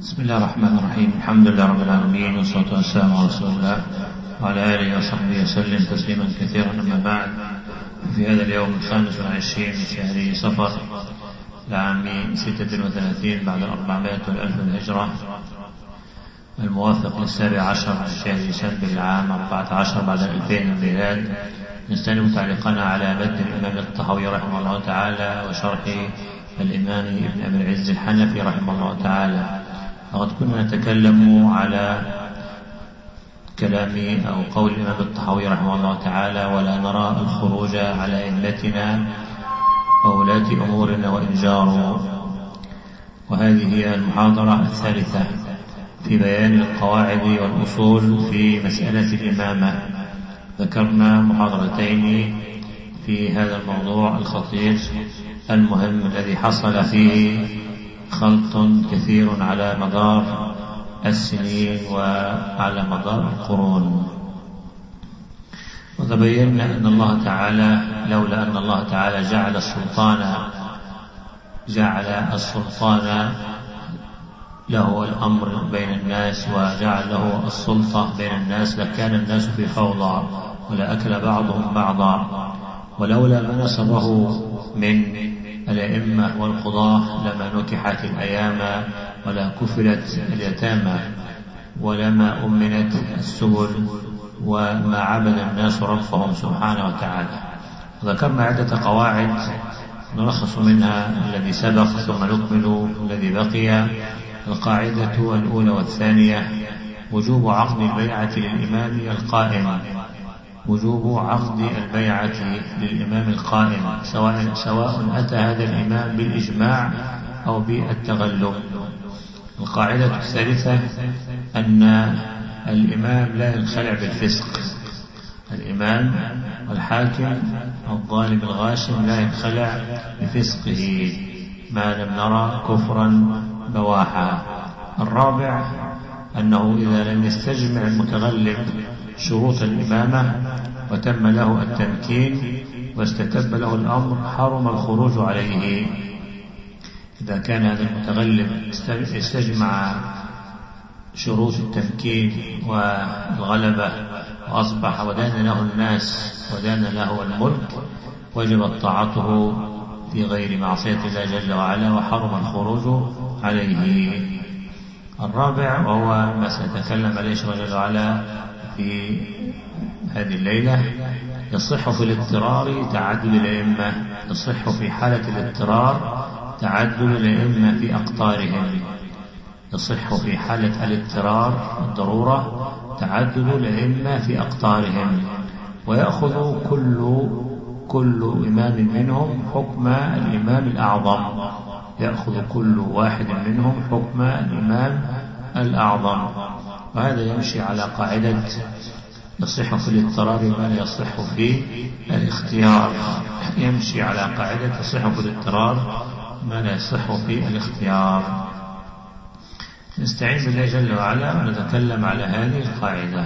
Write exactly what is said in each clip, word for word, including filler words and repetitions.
بسم الله الرحمن الرحيم. الحمد لله رب العالمين، والصلاة والسلام على رسول الله وعلى آله وصحبه وسلم تسليما كثيرا. أما بعد، في هذا اليوم الخامس والعشرين من شهر صفر لعام ستة وثلاثين بعد الأربعمائة والألف من الهجرة، الموافق للسابع عشر من شهر ديسمبر العام أربعة عشر بعد الألفين من الميلاد، نستأنف تعليقنا على متن الإمام الطحاوي رحمه الله تعالى وشرح الإمام ابن أبي العز الحنفي رحمه الله تعالى. وقد كنا نتكلم على كلام أو قول الإمام الطحاوي رحمه الله تعالى: ولا نرى الخروج على أئمتنا وولاة أمورنا وإن جاروا. وهذه هي المحاضرة الثالثة في بيان القواعد والأصول في مسألة الإمامة. ذكرنا محاضرتين في هذا الموضوع الخطير المهم الذي حصل فيه خلط كثير على مدار السنين وعلى مدار القرون. وتبينا أن الله تعالى لولا أن الله تعالى جعل السلطان جعل السلطان له الأمر بين الناس وجعل له السلطة بين الناس لكان الناس في فوضى ولأكل بعضهم بعضا. ولولا ما نصبه من الأئمة والقضاة لما نكحت الأيام ولا كفلت اليتامى ولما أمنت السبل وما عبد الناس ربهم سبحانه وتعالى. ذكرنا عدة قواعد نلخص منها الذي سبق ثم نكمل الذي بقي. القاعدة الأولى والثانية: وجوب عقد البيعة للإمام القائم وجوب عقد البيعة للإمام القائم سواء سواء أتى هذا الإمام بالإجماع أو بالتغلب. القاعدة الثالثة: أن الإمام لا ينخلع بالفسق. الإمام والحاكم الظالم الغاشم لا ينخلع بفسقه ما لم نرى كفرا بواحا. الرابع: أنه إذا لم يستجمع المتغلب شروط الإمامة وتم له التمكين واستتب له الأمر حرم الخروج عليه. إذا كان هذا المتغلب يستجمع شروط التمكين والغلبة وأصبح ودان له الناس ودان له الملك وجبت طاعته في غير معصية الله جل وعلا وحرم الخروج عليه. الرابع وهو ما سنتكلم عليه جل وعلا في هذه الليلة: يصح في الاضطرار تعدد الأئمة. يصح في حالة الاضطرار تعدد الأئمة في أقطارهم. يصح في حالة الاضطرار الضرورة تعدد الأئمة في أقطارهم، ويأخذ كل كل إمام منهم حكم الإمام الأعظم. يأخذ كل واحد منهم حكم الإمام الأعظم. وهذا يمشي على قاعدة يصح في الاضطرار ما لا يصح في الاختيار. يمشي على قاعدة يصح في الاضطرار ما لا يصح في الاختيار. نستعين بالله جل وعلا ونتكلم على هذه القاعدة.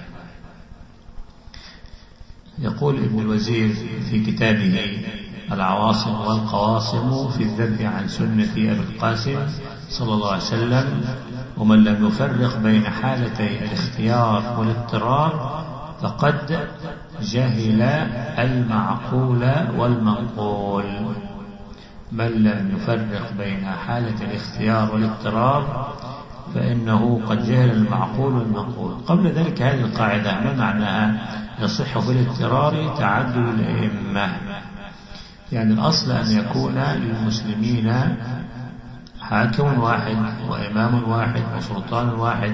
يقول ابن الوزير في كتابه العواصم والقواصم في الذب عن سنة أبي القاسم صلى الله عليه وسلم: ومن لم يفرق بين حالتي الاختيار والاضطرار فقد جهل المعقول والمنقول. من لم يفرق بين حالة الاختيار والاضطرار فإنه قد جهل المعقول والمنقول. قبل ذلك هذه القاعدة ما معناها؟ يصح في الاضطرار تعدد الأئمة، يعني الأصل أن يكون للمسلمين حاكم واحد وإمام واحد وسلطان واحد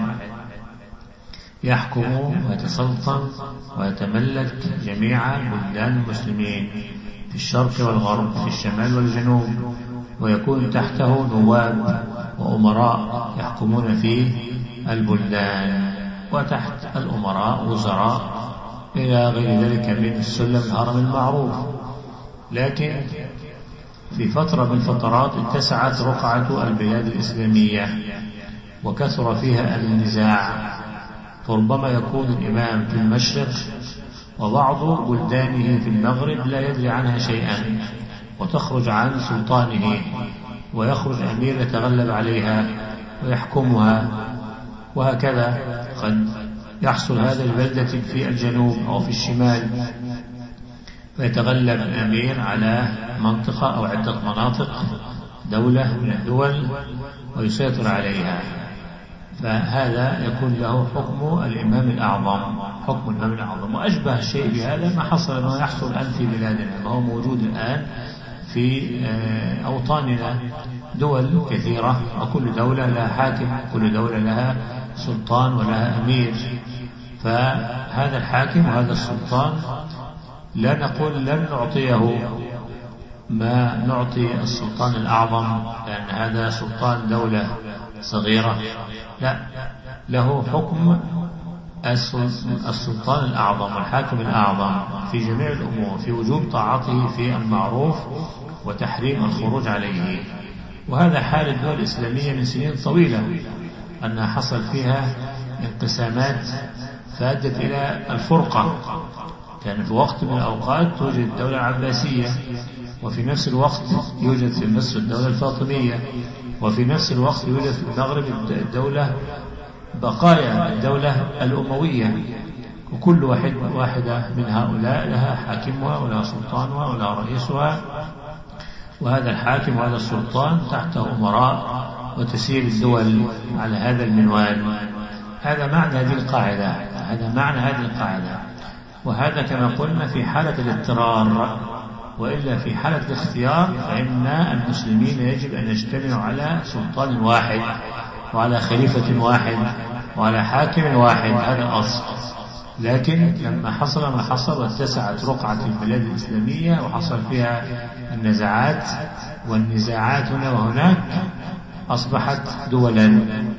يحكم ويتسلطن ويتملك جميع بلدان المسلمين في الشرق والغرب في الشمال والجنوب، ويكون تحته نواب وأمراء يحكمون فيه البلدان، وتحت الأمراء وزراء إلى غير ذلك من السلم الهرم المعروف. لكن في فترة من الفترات اتسعت رقعة البلاد الإسلامية وكثر فيها النزاع، فربما يكون الإمام في المشرق وبعض بلدانه في المغرب لا يدري عنها شيئا، وتخرج عن سلطانه ويخرج أمير يتغلب عليها ويحكمها، وهكذا قد يحصل هذا البلدة في الجنوب أو في الشمال، فيتغلب الأمير على منطقة أو عدة مناطق دولة من الدول ويسيطر عليها، فهذا يكون له حكم الإمام الأعظم، حكم الإمام الأعظم. وأشبه الشيء بهذا ما حصل ما يحصل الآن في بلادنا، ما هو موجود الآن في أوطاننا، دول كثيرة وكل دولة لها حاكم، كل دولة لها سلطان ولها أمير، فهذا الحاكم وهذا السلطان لا نقول لن نعطيه ما نعطي السلطان الأعظم لأن هذا سلطان دولة صغيرة، لا، له حكم السلطان الأعظم والحاكم الأعظم في جميع الأمور، في وجوب طاعته في المعروف وتحريم الخروج عليه. وهذا حال الدول الإسلامية من سنين طويلة، أنها حصل فيها انقسامات فأدت إلى الفرقة. كان في وقت من الأوقات توجد الدولة العباسية، وفي نفس الوقت يوجد في مصر الدولة الفاطمية، وفي نفس الوقت يوجد في المغرب الدولة بقايا الدولة الأموية، وكل واحد واحدة من هؤلاء لها حاكمها ولها سلطانها ولها رئيسها، وهذا الحاكم وهذا السلطان تحته أمراء وتسير الدول على هذا المنوال. هذا معنى هذه القاعدة، هذا معنى هذه القاعدة. وهذا كما قلنا في حالة الاضطرار، وإلا في حالة الاختيار فإن المسلمين يجب أن يجتمعوا على سلطان واحد وعلى خليفة واحد وعلى حاكم واحد، هذا الأصل. لكن لما حصل ما حصل واتسعت رقعة البلاد الإسلامية وحصل فيها النزاعات والنزاعات هنا وهناك، أصبحت دولا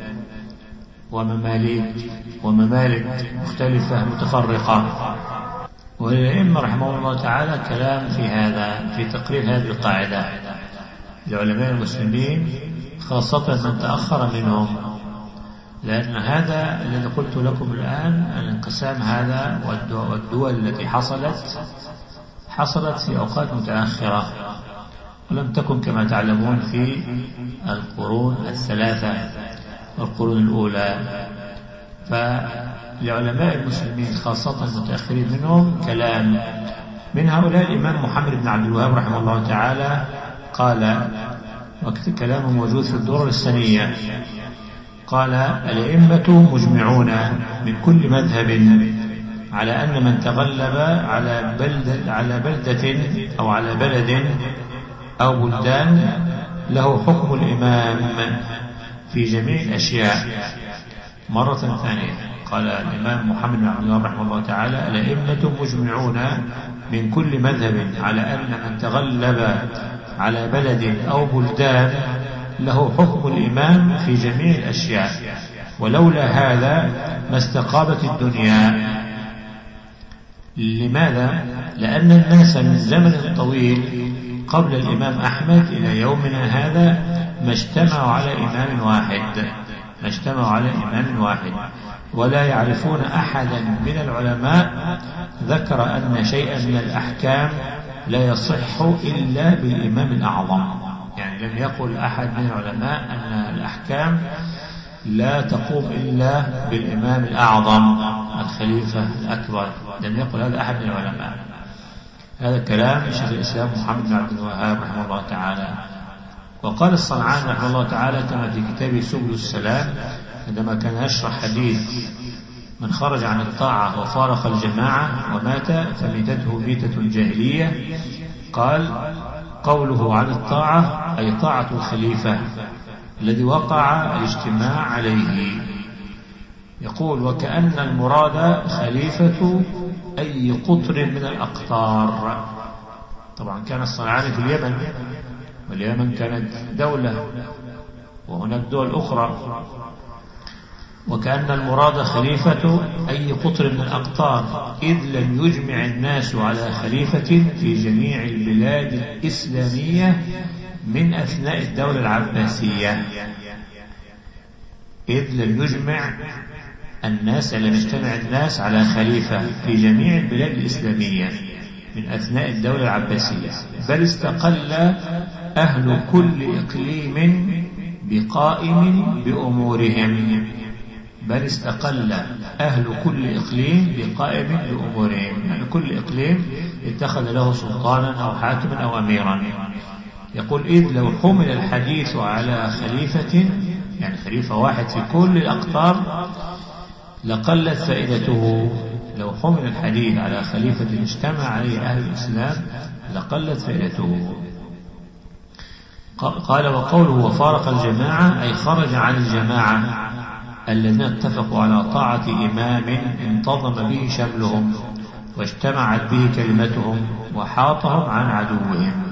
وممالك وممالك مختلفة متفرقة. وللأئمة رحمه الله تعالى كلام في هذا، في تقرير هذه القاعدة لعلماء المسلمين، خاصة من تأخر منهم، لأن هذا الذي قلت لكم الآن الانقسام هذا والدول التي حصلت حصلت في أوقات متأخرة، ولم تكن كما تعلمون في القرون الثلاثة والقرون الأولى. فلعلماء المسلمين خاصة المتأخرين منهم كلام. من هؤلاء الإمام محمد بن عبد الوهاب رحمه الله تعالى قال، وكلامه موجود في الدرر السنية، قال: الأئمة مجمعون من كل مذهب على أن من تغلب على بلدة, على بلدة أو على بلد أو بلدان له حكم الإمام في جميع الأشياء. مرة ثانية قال الإمام محمد بن عبد الوهاب رحمه الله تعالى: الأئمة مجمعون من كل مذهب على أن من تغلب على بلد أو بلدان له حكم الإمام في جميع الأشياء، ولولا هذا ما استقامت الدنيا. لماذا؟ لأن الناس من زمن طويل قبل الإمام أحمد إلى يومنا هذا ما اجتمعوا على إمام واحد، ما اجتمعوا على إمام واحد، ولا يعرفون أحدا من العلماء ذكر أن شيئا من الأحكام لا يصح إلا بالإمام الأعظم. يعني لم يقل أحد من العلماء أن الأحكام لا تقوم إلا بالإمام الأعظم الخليفة الأكبر، لم يقل هذا أحد من العلماء. هذا كلام شيخ الإسلام محمد بن عبد الوهاب رحمه الله تعالى. وقال الصنعاني رحمه الله تعالى كما في كتابه سبل السلام عندما كان يشرح حديث من خرج عن الطاعة وفارق الجماعة ومات فميتته ميتة الجاهلية، قال: قوله عن الطاعة أي طاعة الخليفة الذي وقع الاجتماع عليه. يقول: وكأن المراد خليفة أي قطر من الأقطار. طبعا كان الصنعاني في اليمن، واليمن كانت دولة وهناك دول أخرى. وكأن المراد خليفة أي قطر من الأقطار، إذ لم يجمع الناس على خليفة في جميع البلاد الإسلامية من أثناء الدولة العباسية. إذ لم يجمع الناس لم يجتمع الناس على خليفة في جميع البلاد الإسلامية من أثناء الدولة العباسية، بل استقل أهل كل إقليم بقائم بأمورهم، بل استقل أهل كل إقليم بقائم بأمورهم، يعني كل إقليم اتخذ له سلطانا أو حاكما أو أميرا. يقول إذ لو حمل الحديث على خليفة، يعني خليفة واحد في كل الأقطار، لقلت فائدته. لو حمل الحديث على خليفة اجتمع عليه أهل الإسلام لقلت فائدته. قال وقوله وفارق الجماعة أي خرج عن الجماعة الذين اتفقوا على طاعة إمام انتظم به شملهم واجتمعت به كلمتهم وحاطهم عن عدوهم.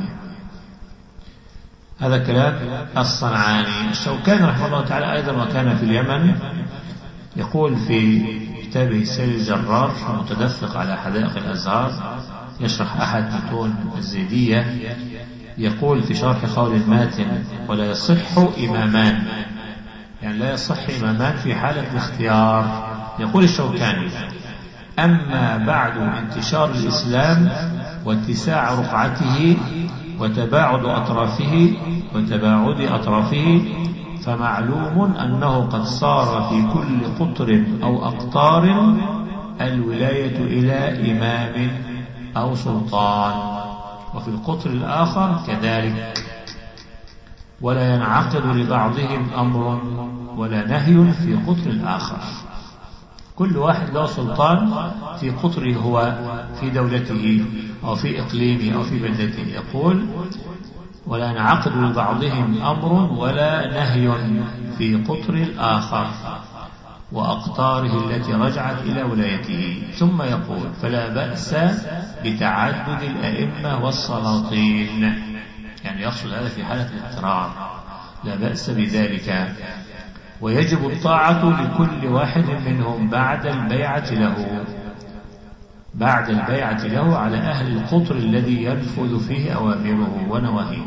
هذا كلام الصنعاني. الشوكاني رحمه الله تعالى أيضا وكان في اليمن يقول في كتابه سيل الجرار المتدفق على حدائق الأزهار يشرح أحد متون الزيدية، يقول في شرح قول الماتن ولا يصح إمامان، يعني لا يصح إمامان في حالة الاختيار. يقول الشوكاني أما بعد انتشار الإسلام واتساع رقعته وتباعد أطرافه وتباعد أطرافه فمعلوم أنه قد صار في كل قطر أو أقطار الولاية إلى إمام أو سلطان، وفي القطر الآخر كذلك، ولا ينعقد لبعضهم أمر ولا نهي في قطر الآخر. كل واحد له سلطان في قطره هو في دولته أو في إقليمه أو في بلدته. يقول ولا ينعقد لبعضهم أمر ولا نهي في قطر الآخر وأقطاره التي رجعت إلى ولايته. ثم يقول فلا بأس بتعدد الأئمة والسلاطين، يعني يقصد هذا في حالة الاضطرار، لا بأس بذلك، ويجب الطاعة لكل واحد منهم بعد البيعة له بعد البيعة له على أهل القطر الذي ينفذ فيه أوامره ونواهيه.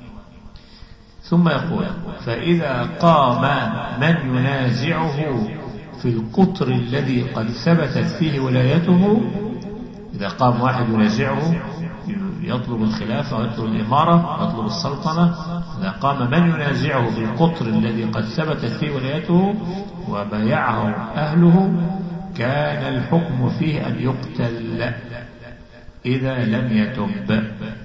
ثم يقول فإذا قام من ينازعه في القطر الذي قد ثبتت فيه ولايته، إذا قام واحد ينازعه يطلب الخلافة ويطلب الإمارة ويطلب السلطنة، إذا قام من ينازعه في القطر الذي قد ثبتت فيه ولايته وبايعه أهله كان الحكم فيه أن يقتل إذا لم يتب.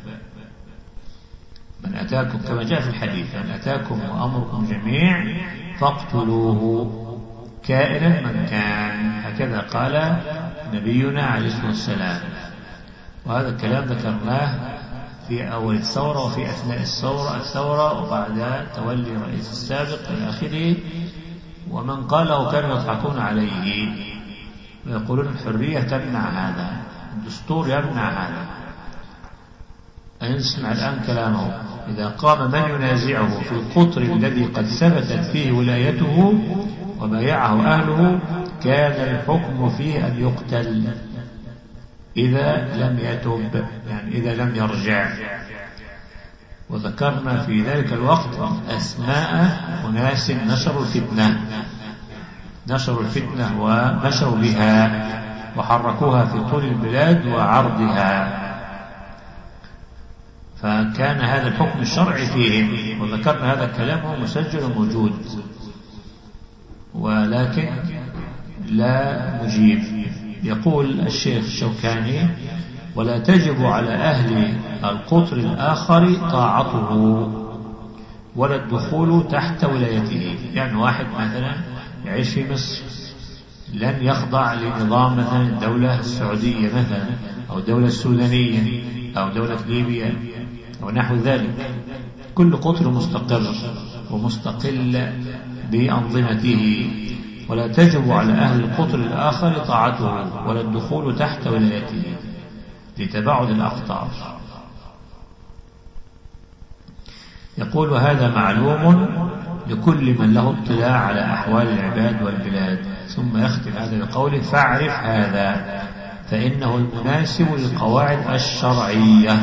من أتاكم كما جاء في الحديث من أتاكم وأمركم جميع فاقتلوه كائنا من كان، هكذا قال نبينا عليه الصلاة والسلام. وهذا الكلام ذكرناه في أول الثورة وفي أثناء الثورة الثورة وبعد تولي الرئيس السابق إلى آخره. ومن قاله كانوا يضحكون عليه ويقولون الحرية تمنع هذا، الدستور يمنع هذا. نسمع الآن كلامه إذا قام من ينازعه في القطر الذي قد ثبتت فيه ولايته وبايعه أهله كان الحكم فيه أن يقتل إذا لم يتب، يعني إذا لم يرجع. وذكرنا في ذلك الوقت أسماء أناس نشروا الفتنة نشروا الفتنة ومشوا بها وحركوها في طول البلاد وعرضها، فكان هذا الحكم الشرعي فيهم. وذكرنا هذا الكلام هو مسجل وموجود، ولكن لا مجيب. يقول الشيخ الشوكاني ولا تجب على أهل القطر الآخر طاعته ولا الدخول تحت ولايته. يعني واحد مثلا يعيش في مصر لن يخضع لنظام مثلا الدولة السعودية مثلا أو الدولة السودانية أو دولة ليبيا أو نحو ذلك. كل قطر مستقر ومستقل بأنظمته، ولا تجب على أهل القطر الآخر طاعته ولا الدخول تحت ولايته لتباعد الأقطار. يقول هذا معلوم لكل من له اطلاع على أحوال العباد والبلاد. ثم يختم هذا بقوله فاعرف هذا فإنه المناسب للقواعد الشرعية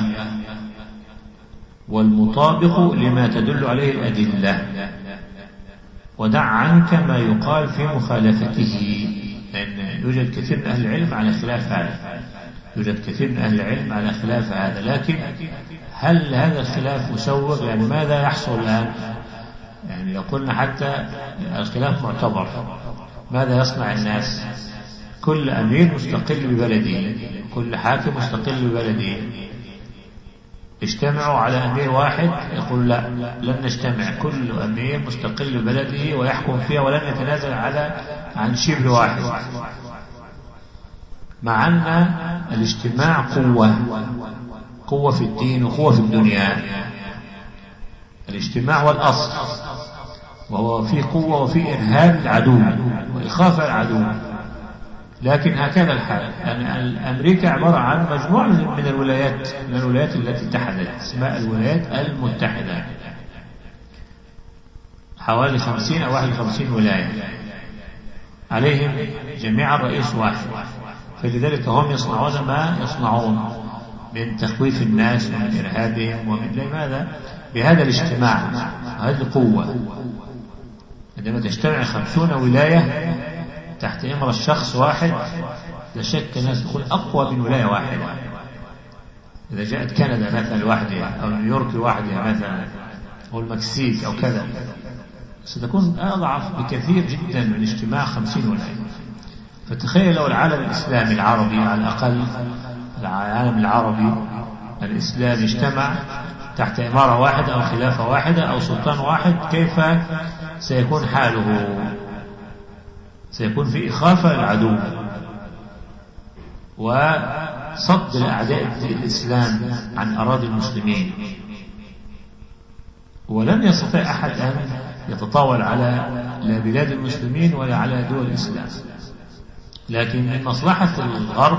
والمطابق لما تدل عليه الأدلة، ودع عنك ما يقال في مخالفته، لأن يوجد كثير من أهل العلم على خلاف هذا يوجد كثير من أهل العلم على خلاف هذا لكن هل هذا الخلاف مسوغ؟ يعني ماذا يحصل الآن؟ يعني لو قلنا حتى الخلاف معتبر، ماذا يصنع الناس؟ كل أمير مستقل ببلده، كل حاكم مستقل ببلده، اجتمعوا على أمير واحد، يقول لا لن نجتمع، كل أمير مستقل ببلده ويحكم فيها ولن يتنازل على عن شبر واحد. مع أن الاجتماع قوة، قوة في الدين وقوة في الدنيا. الاجتماع هو الأصل، وهو فيه قوة وفيه إرهاب العدو وإخافة العدو. لكن هكذا الحال، يعني أمريكا عبارة عن مجموعة من الولايات، من الولايات التي اتحدت، اسمها الولايات المتحدة، حوالي خمسين أو واحد وخمسين ولاية، عليهم جميعا رئيس واحد. فلذلك هم يصنعون ما يصنعون من تخويف الناس ومن إرهابهم ومن لماذا؟ بهذا الاجتماع، هذه القوة. عندما تجتمع خمسون ولاية تحت إمر الشخص واحد، لا شك الناس تكون أقوى من ولاية واحدة. إذا جاءت كندا مثلا لوحدها أو نيويورك لوحدها مثلا أو المكسيك أو كذا، ستكون أضعف بكثير جدا من اجتماع خمسين ولاية. فتخيل لو العالم الإسلامي العربي، على الأقل العالم العربي الإسلامي اجتمع تحت إمارة واحدة أو خلافة واحدة أو سلطان واحد، كيف سيكون حاله؟ سيكون في إخافة العدو وصد الأعداء الإسلام عن أراضي المسلمين، ولن يستطيع أحد أن يتطاول على لا بلاد المسلمين ولا على دول الإسلام. لكن من مصلحة الغرب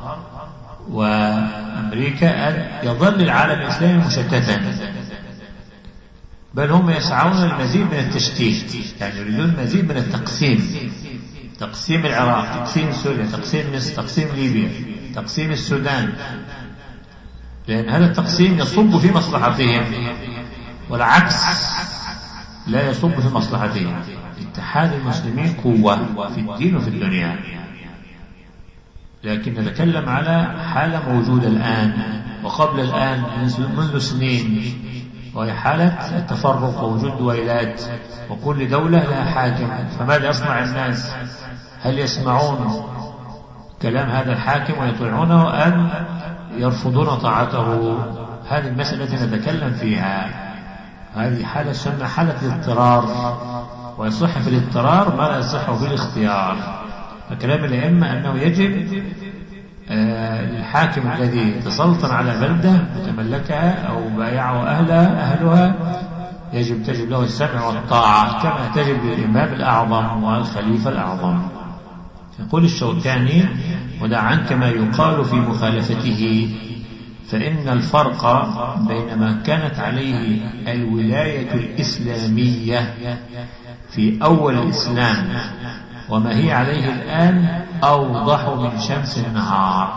وأمريكا أن يظل العالم الإسلامي مشتتا، بل هم يسعون للمزيد من التشتيت، يعني يريدون المزيد من التقسيم، تقسيم العراق، تقسيم سوريا، تقسيم مصر، تقسيم ليبيا، تقسيم السودان، لأن هذا التقسيم يصب في مصلحتهم، والعكس لا يصب في مصلحتهم. اتحاد المسلمين قوة في الدين وفي الدنيا. لكن نتكلم على حالة موجودة الآن وقبل الآن منذ سنين، وهي حالة التفرق ووجود دويلات، وكل دولة لها حاكم. فماذا يصنع الناس؟ هل يسمعون كلام هذا الحاكم ويطيعونه أم يرفضون طاعته؟ هذه المسألة التي نتكلم فيها. هذه حالة تسمى حالة الاضطرار، ويصح في الاضطرار ما لا يصح في الاختيار. فكلام الأئمة أنه يجب الحاكم الذي تسلط على بلدة وتملكها أو بايعه أهلها أهلها يجب تجب له السمع والطاعة كما تجب للإمام الأعظم والخليفة الأعظم. يقول الشوكاني: ودع عنك ما يقال في مخالفته، فإن الفرق بين ما كانت عليه الولاية الإسلامية في أول الإسلام وما هي عليه الآن أوضح من شمس النهار.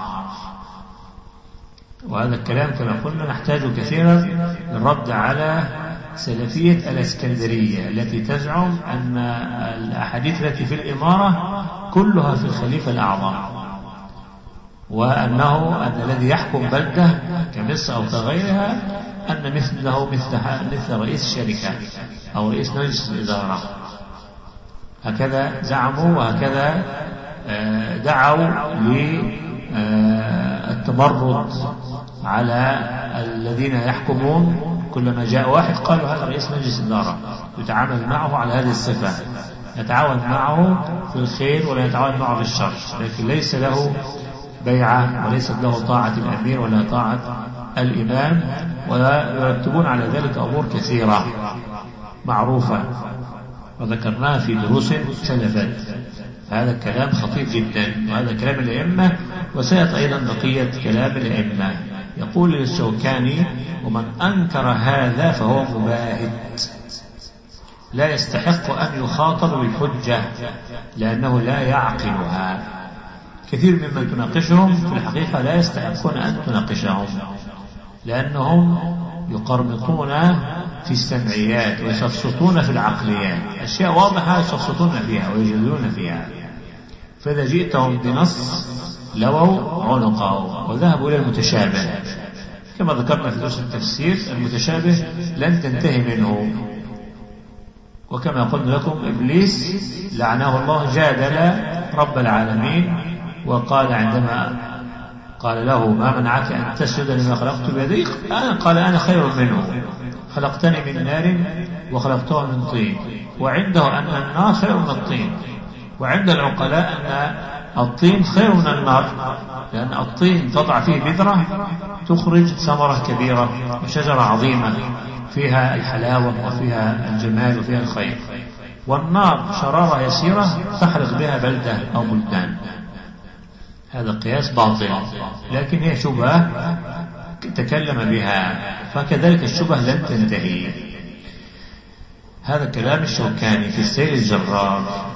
وهذا الكلام كما قلنا نحتاج كثيرا للرد على سلفية الإسكندرية التي تزعم أن الأحاديث التي في الإمارة كلها في الخليفة الأعظم، وأنه أن الذي يحكم بلدة كمصر أو كغيرها أن مثله مثل, مثل رئيس شركة أو رئيس مجلس الإدارة. هكذا زعموا وهكذا دعوا للتمرد على الذين يحكمون. كلما جاء واحد قالوا هذا رئيس مجلس إدارة، يتعامل معه على هذه الصفة، يتعاون معه في الخير ولا يتعاون معه في الشر، لكن ليس له بيعة وليست له طاعة الأمير ولا طاعة الإمام، ويرتبون على ذلك أمور كثيرة معروفة وذكرناها في دروس سلفت. هذا الكلام خطير جدا، وهذا كلام الأئمة، وسيأتي أيضا بقية كلام الأئمة. يقول الشوكاني: ومن أنكر هذا فهو مباهت، لا يستحق أن يخاطب بالحجة لأنه لا يعقلها. كثير ممن تناقشهم في الحقيقة لا يستحقون أن تناقشهم، لأنهم يقرمطون في السمعيات ويشفصطون في العقليات، أشياء واضحة يشفصطون فيها ويجلون فيها. فإذا جئتهم بنص لووا عنقه وذهبوا إلى المتشابه. كما ذكرنا في درس التفسير، المتشابه لن تنتهي منه، وكما قلنا لكم إبليس لعنه الله جادل رب العالمين وقال عندما قال له ما منعك أن تسجد لما خلقت بيدي؟ قال أنا خير منه، خلقتني من نار وخلقته من طين، وعنده أن النار خير من الطين، وعند العقلاء أن الطين خير من النار، لأن الطين تضع فيه بذرة تخرج ثمرة كبيرة وشجرة عظيمة فيها الحلاوة وفيها الجمال وفيها الخير، والنار شرارة يسيرة تحرق بها بلدة أو بلدان. هذا قياس باطل، لكن هي شبهة تكلم بها، فكذلك الشبهة لن تنتهي. هذا كلام الشوكاني في السيل الجرار.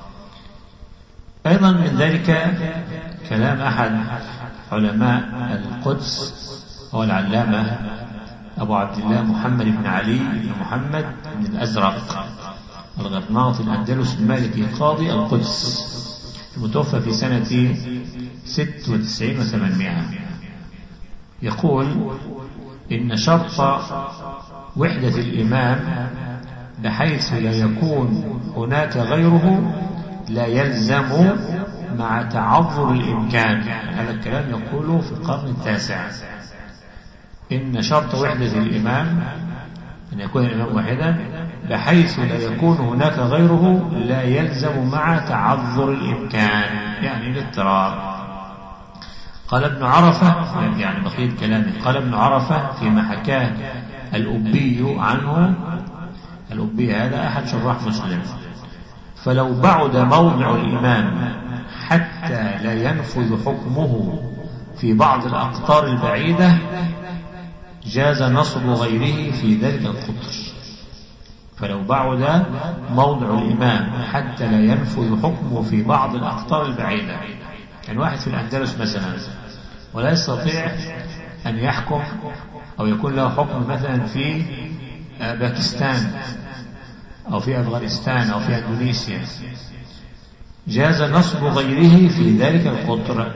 أيضا من ذلك كلام أحد علماء القدس هو العلامة أبو عبد الله محمد بن علي بن محمد بن الأزرق الغرناطي الأندلس المالكي قاضي القدس، المتوفى في سنة ست وتسعين وثمانمائة. يقول إن شرط وحدة الإمام بحيث لا يكون هناك غيره لا يلزم مع تعذر الإمكان. هذا الكلام يقوله في القرن التاسع. إن شرط وحدة الإمام أن يكون الإمام واحدا بحيث لا يكون هناك غيره لا يلزم مع تعذر الإمكان، يعني الاضطرار. قال ابن عرفة، يعني بقية كلامه، قال ابن عرفة فيما حكاه الأبي عنه، الأبي هذا أحد شراح مسلم، فلو بعد موضع الإمام حتى لا ينفذ حكمه في بعض الأقطار البعيدة جاز نصب غيره في ذلك القطر. فلو بعد موضع الإمام حتى لا ينفذ حكمه في بعض الأقطار البعيدة، يعني واحد في الأندلس مثلا ولا يستطيع أن يحكم أو يكون له حكم مثلا في باكستان أو في أفغانستان أو في أندونيسيا، جاز نصب غيره في ذلك القطر.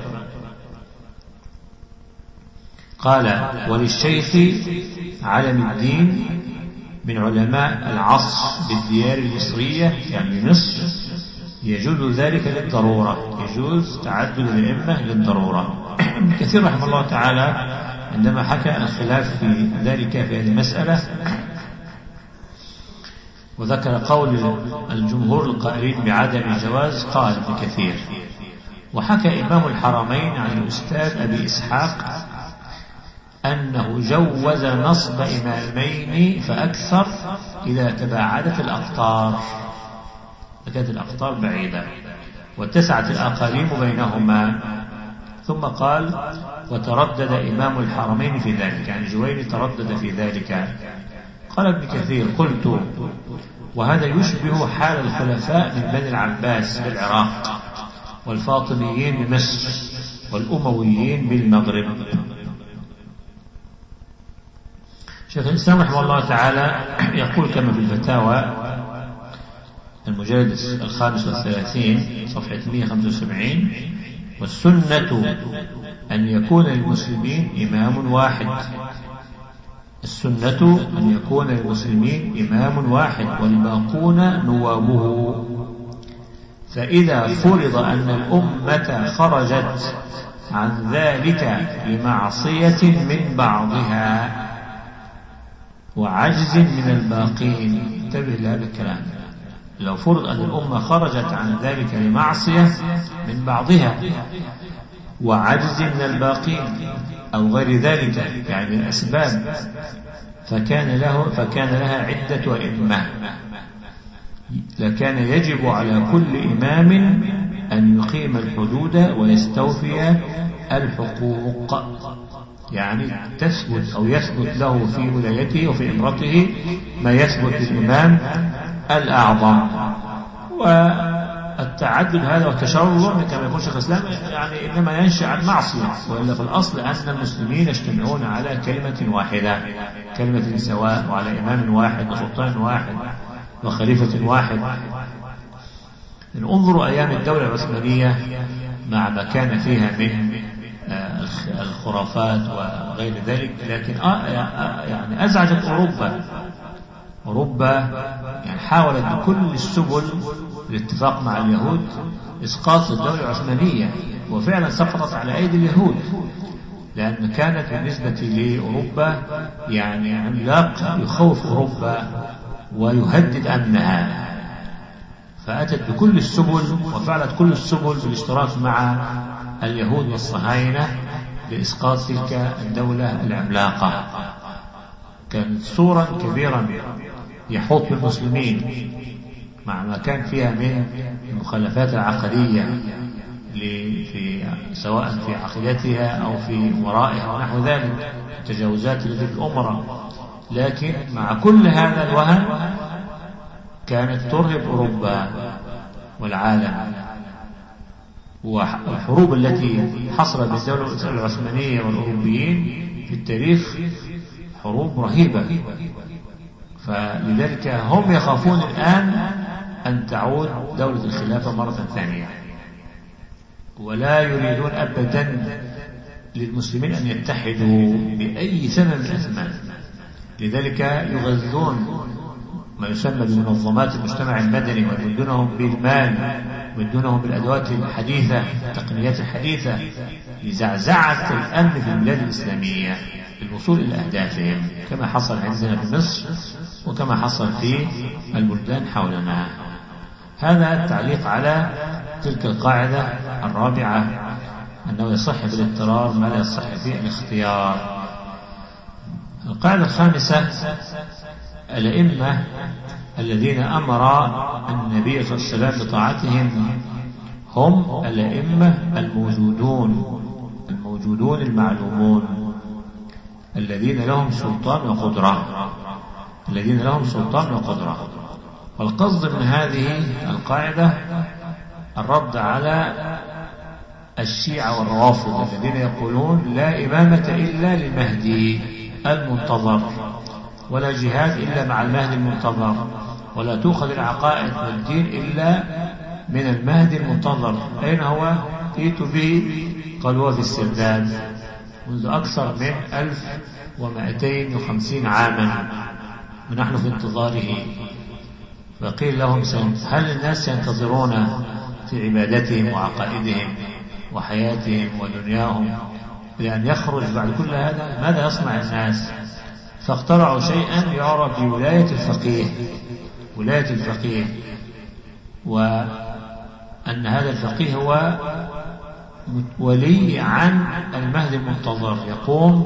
قال وللشيخ علم الدين من علماء العصر بالديار المصرية يعني مصر يجوز ذلك للضرورة، يجوز تعدد الأئمة للضرورة. كثير رحمه الله تعالى عندما حكى الخلاف في ذلك في هذه المسألة وذكر قول الجمهور القائلين بعدم الجواز قال ابن كثير. وحكى إمام الحرمين عن الأستاذ أبي إسحاق أنه جوز نصب إمامين فأكثر إذا تباعدت الأقطار، كانت الأقطار بعيدة واتسعت الأقاليم بينهما. ثم قال وتردد إمام الحرمين في ذلك، يعني جويني تردد في ذلك. قال ابن كثير قلت وهذا يشبه حال الخلفاء من بني العباس بالعراق والفاطميين بمصر والأمويين بالمغرب. شيخ الإسلام رحمه الله تعالى يقول كما في الفتاوى المجلد الخامس والثلاثين صفحة مئة وخمسة وسبعين والسنة أن يكون للمسلمين إمام واحد، السنة أن يكون للمسلمين إمام واحد والباقون نوابه. فإذا فرض أن الأمة خرجت عن ذلك لمعصية من بعضها وعجز من الباقين، انتبه لهذا الكلام، لو فرض أن الأمة خرجت عن ذلك لمعصية من بعضها وعجز من الباقين أو غير ذلك يعني من الأسباب، فكان له فكان لها عدة أئمة، لكان يجب على كل إمام أن يقيم الحدود ويستوفي الحقوق، يعني تثبت أو يثبت له في ولايته وفي إمرته ما يثبت للإمام الأعظم. والتعدد هذا والتشرع كما يقول شيخ الإسلام يعني إنما ينشأ عن معصية، وإلا في الأصل أن المسلمين يجتمعون على كلمة واحدة، كلمة سواء، وعلى إمام واحد وسلطان واحد وخليفة واحد. انظروا أيام الدولة العثمانية مع ما كان فيها من الخرافات وغير ذلك، لكن آه يعني أزعجت أوروبا. أوروبا يعني حاولت بكل السبل الاتفاق مع اليهود إسقاط الدولة العثمانية، وفعلا سقطت على أيدي اليهود، لأن كانت بالنسبة لأوروبا يعني عملاق يخوف أوروبا ويهدد أمنها، فأتت بكل السبل وفعلت كل السبل بالاشتراك مع اليهود والصهاينة لإسقاط تلك الدولة العملاقة. كانت صورا كبيرا يحوط بالمسلمين مع ما كان فيها من المخالفات العقدية في سواء في عقيدتها أو في ورائها ونحو ذلك، التجاوزات التي في الأمراء، لكن مع كل هذا الوهن كانت ترهب أوروبا والعالم. والحروب التي حصلت بالدولة العثمانية والأوروبيين في التاريخ حروب رهيبة، فلذلك هم يخافون الآن أن تعود دولة الخلافة مرة ثانية، ولا يريدون أبدا للمسلمين أن يتحدوا بأي ثمن من الأثمان. لذلك يغذون ما يسمى بمنظمات المجتمع المدني ويمدونهم بالمال ويمدونهم بالأدوات الحديثة التقنيات الحديثة لزعزعة الأمن في البلاد الإسلامية للوصول إلى أهدافهم، كما حصل عندنا في مصر وكما حصل في البلدان حولنا. هذا التعليق على تلك القاعدة الرابعة، أنه يصح بالاضطرار ما لا يصح في الاختيار. القاعدة الخامسة: الأئمة الذين أمر النبي صلى الله عليه وسلم بطاعتهم هم الأئمة الموجودون الموجودون المعلومون الذين لهم سلطان وقدرة الذين لهم سلطان وقدرة. والقصد من هذه القاعدة الرد على الشيعة والروافض الذين يقولون لا إمامة إلا للمهدي المنتظر، ولا جهاد إلا مع المهدي المنتظر، ولا تؤخذ العقائد والدين إلا من المهدي المنتظر. أين هو؟ ائت به قالوا في السرداب منذ أكثر من ألف ومائتين وخمسين عاما ونحن في انتظاره. فقيل لهم: هل الناس ينتظرون في عبادتهم وعقائدهم وحياتهم ودنياهم لأن يخرج بعد كل هذا؟ ماذا يصنع الناس؟ فاخترعوا شيئا يعرف بولاية الفقيه ولاية الفقيه وأن هذا الفقيه هو ولي عن المهدي المنتظر، يقوم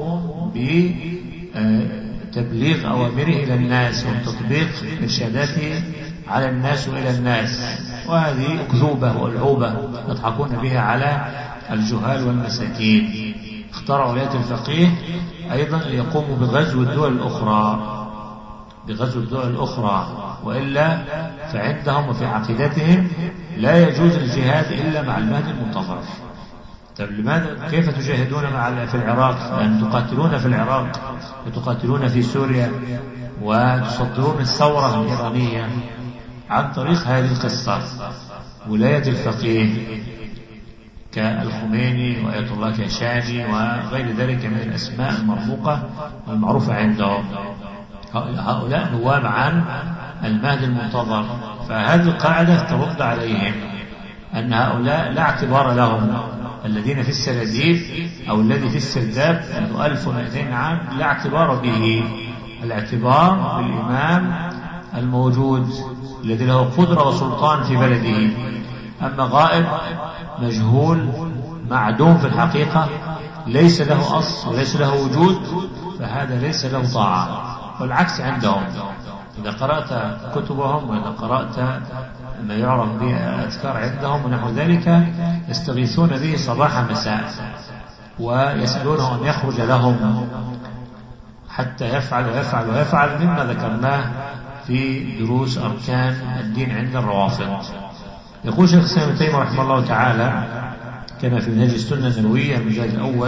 بتبليغ أوامره إلى الناس وتطبيق إرشاداته على الناس وإلى الناس. وهذه أكذوبة وألعوبة يضحكون بها على الجهال والمساكين. اخترعوا ولاية الفقيه أيضا ليقوموا بغزو الدول الأخرى بغزو الدول الأخرى وإلا فعندهم وفي عقيدتهم لا يجوز الجهاد إلا مع المهدي المنتظر. طيب لماذا؟ كيف تجاهدون مع في العراق؟ لأن تقاتلون في العراق وتقاتلون في سوريا وتصدرون الثورة الإيرانية عن طريق هذه القصة، ولاية الفقيه كالخميني وآية الله كشاني وغير ذلك من الأسماء المرفوقة والمعروفة عندهم. هؤلاء نواب عن المهدي المنتظر. فهذه القاعدة ترد عليهم أن هؤلاء لا اعتبار لهم، الذين في السراديب أو الذي في السرداب منذ ألف ومئتين عام لا اعتبار به. الاعتبار بالإمام الموجود الذي له قدرة وسلطان في بلده. أما غائب مجهول معدوم في الحقيقة ليس له أصل وليس له وجود، فهذا ليس له طاعة. والعكس عندهم، إذا قرأت كتبهم وإذا قرأت ما يعرف بأذكار عندهم ونحو ذلك يستغيثون به صباح مساء ويسألونه أن يخرج لهم حتى يفعل ويفعل ويفعل مما ذكرناه في دروس أركان الدين عند الروافض. يقول شيخ الإسلام ابن تيمية رحمه الله تعالى كما في منهج السنة النبوية المجلد الأول: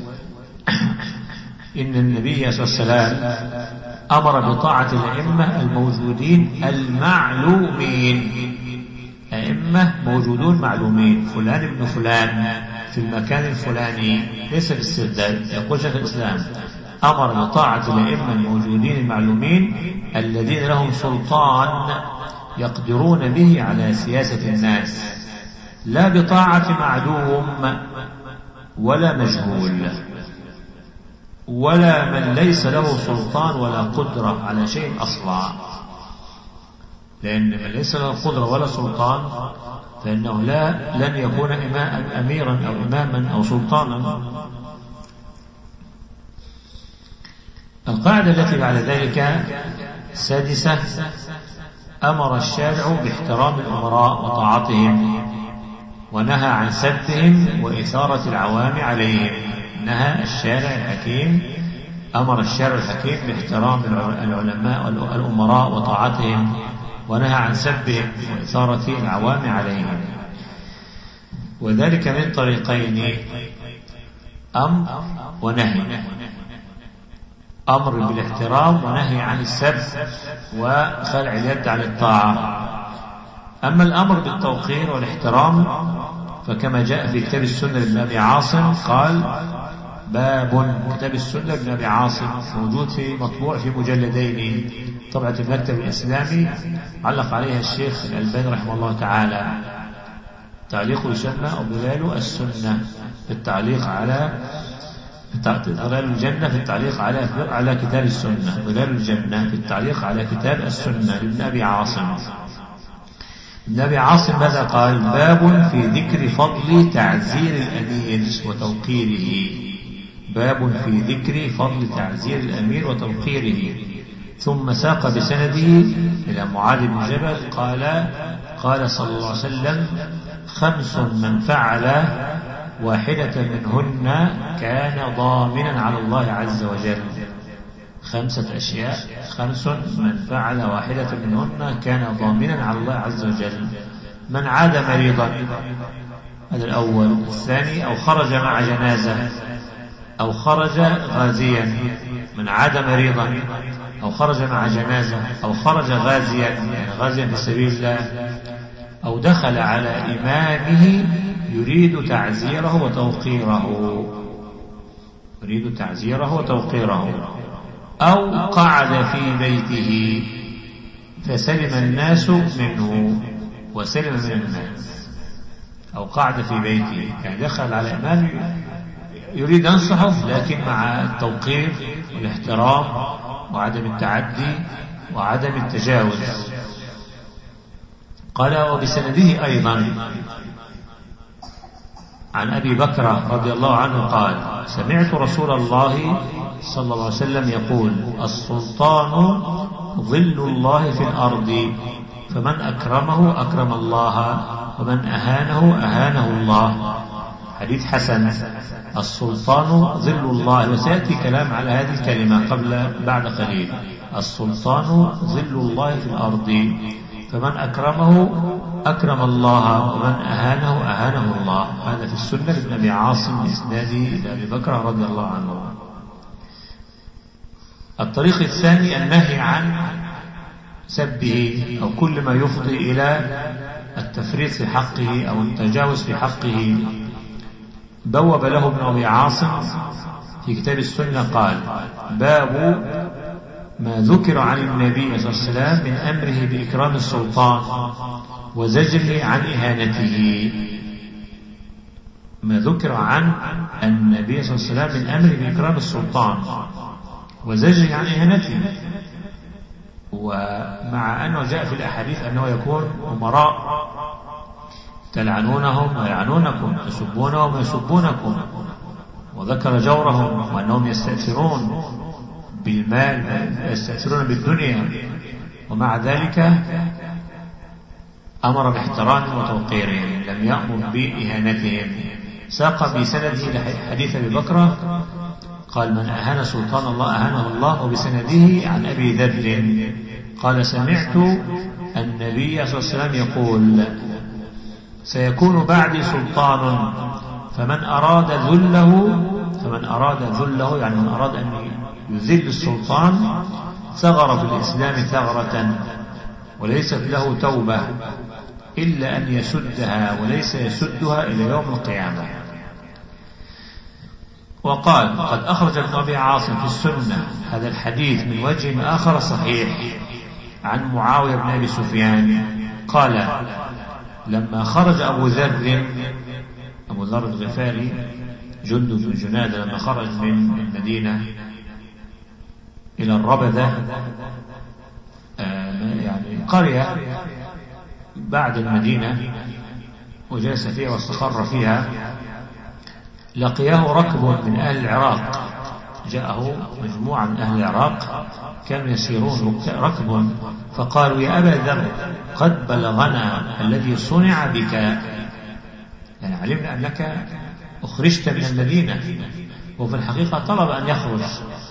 إن النبي صلى الله عليه وسلم أمر بطاعة الأئمة الموجودين المعلومين. أئمة موجودون معلومين، فلان ابن فلان في المكان الفلاني ليس بالسرداب. يقول شيخ الإسلام: أمر بطاعة الأئمة الموجودين المعلومين الذين لهم سلطان يقدرون به على سياسة الناس، لا بطاعة معدوم ولا مجهول ولا من ليس له سلطان ولا قدرة على شيء أصلا، لأن من ليس له قدرة ولا سلطان فإنه لا لن يكون أميرا أو إماما أو سلطانا. القاعدة التي بعد ذلك السادسة: أمر الشارع باحترام الأمراء وطاعتهم، ونهى عن سبهم وإثارة العوام عليهم. نهى الشارع الحكيم أمر الشارع الحكيم باحترام العلماء الأمراء وطاعتهم، ونهى عن سبهم وإثارة العوام عليهم، وذلك من طريقين: أمر ونهي. أمر بالاحترام ونهي عن السب وخلع اليد عن الطاعة. أما الأمر بالتوقير والاحترام فكما جاء في كتاب السنة لابن أبي عاصم قال: باب كتاب السنة لابن أبي عاصم موجود في مطبوع في مجلدين، طبعة المكتب الإسلامي، علق عليها الشيخ الألباني رحمه الله تعالى. تعليق يسمى ظلال السنة في التعليق على ظلال الجنة في التعليق على على كتاب السنة، ظلال الجنة في التعليق على كتاب السنة لابن أبي عاصم. ابن أبي عاصم ماذا قال؟ باب في ذكر فضل تعزير الأمير وتوقيره. باب في ذكر فضل تعزير الأمير وتوقيره. ثم ساق بسنده إلى معاذ بن جبل قال: قال صلى الله عليه وسلم: خمس من فعل واحدة منهن كان ضامنا على الله عز وجل. خمسة أشياء، خمس من فعل واحدة منهن كان ضامنا على الله عز وجل: من عاد مريضا، هذا الأول. الثاني: أو خرج مع جنازة، أو خرج غازيا. من عاد مريضا أو خرج مع جنازة أو خرج غازيا، يعني غازيا في سبيل الله، أو دخل على إمامه يريد تعزيره وتوقيره، يريد تعزيره وتوقيره، أو قعد في بيته فسلم الناس منه وسلم من الناس. أو قعد في بيته يعني دخل على إمام يريد أنصحه لكن مع التوقير والاحترام وعدم التعدي وعدم التجاوز. قال: وبسنده أيضا عن أبي بكر رضي الله عنه قال: سمعت رسول الله صلى الله عليه وسلم يقول: السلطان ظل الله في الأرض، فمن أكرمه أكرم الله، ومن أهانه أهانه الله. حديث حسن. السلطان ظل الله، وسيأتي كلام على هذه الكلمة قبل بعد قليل. السلطان ظل الله في الأرض، فمن أكرمه أكرم الله، ومن أهانه أهانه الله. هذا في السنة لابن أبي عاصم بإسناده إلى أبي بكر رضي الله عنه. الطريق الثاني النهي عن سبه أو كل ما يفضي إلى التفريط في حقه أو التجاوز في حقه. بوب له ابن أبي عاصم في كتاب السنة قال: باب ما ذكر عن النبي صلى الله عليه وسلم من أمره بإكرام السلطان وزجره عن إهانته. ما ذكر عن النبي صلى الله عليه وسلم من أمره بإكرام السلطان وزجره عن إهانته. ومع أنه جاء في الأحاديث أنه يكون أمراء تلعنونهم ويلعنونكم، تسبونهم ويسبونكم، وذكر جورهم وأنهم يستأثرون بالمال ويستأثرون بالدنيا، ومع ذلك أمر باحترامهم وتوقيرهم، لم يأمر بإهانتهم. ساق بسنده إلى حديث أبي بكر قال: من أهان سلطان الله أهانه الله. وبسنده عن أبي ذر قال: سمعت النبي صلى الله عليه وسلم يقول: سيكون بعدي سلطان فمن أراد ذله فمن أراد ذله يعني من أراد أن يذل السلطان ثغر في الإسلام ثغرة وليست له توبة إلا أن يسدها وليس يسدها إلى يوم القيامة. وقال قد أخرج ابن أبي عاصم في السنة هذا الحديث من وجه آخر صحيح عن معاوية بن أبي سفيان قال لما خرج أبو ذر أبو ذر الغفاري جندب بن جنادة لما خرج من المدينة إلى الربذة يعني قرية بعد المدينة وجلس فيها واستقر فيها لقيه ركب من أهل العراق جاءه مجموعة من أهل العراق كانوا يسيرون ركب فقالوا يا أبا ذر قد بلغنا الذي صنع بك يعني علمنا أنك أخرجت من المدينة وفي الحقيقة طلب أن يخرج